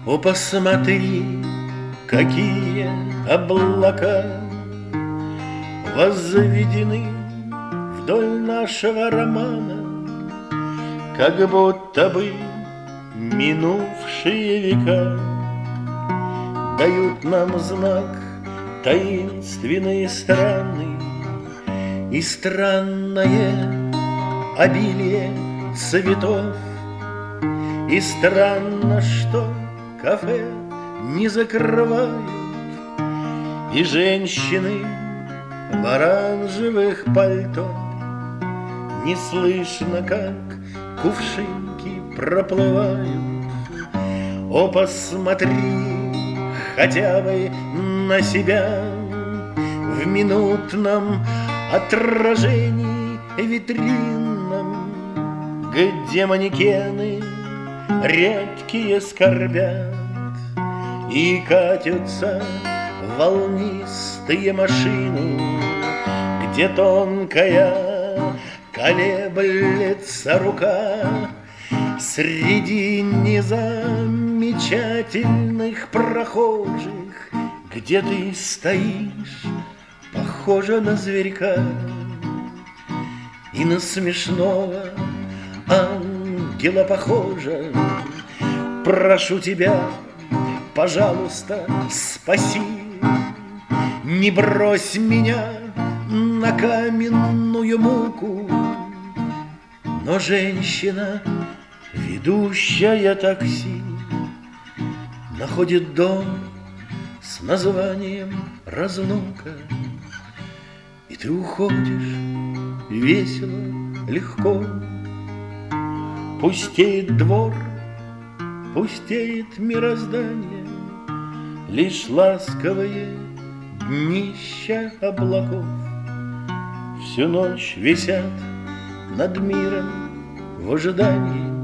О, посмотри, какие облака возведены вдоль нашего романа, как будто бы минувшие века дают нам знак таинственный и странный, и странное обилие цветов. И странно, что кафе не закрывают, и женщины в оранжевых пальто не слышно, как кувшинки проплывают. О, посмотри хотя бы на себя в минутном отражении витринном, где манекены редкие скорбят, и катятся волнистые машины, где тонкая колеблется рука среди незамечательных прохожих, где ты стоишь, похожа на зверька и на смешного ангела похожа. Прошу тебя, пожалуйста, спаси, не брось меня на каменную муку. Но женщина, ведущая такси, находит дом с названием «Разлука», и ты уходишь весело, легко. Пустеет двор, пустеет мироздание, лишь ласковые днища облаков всю ночь висят над миром в ожидании.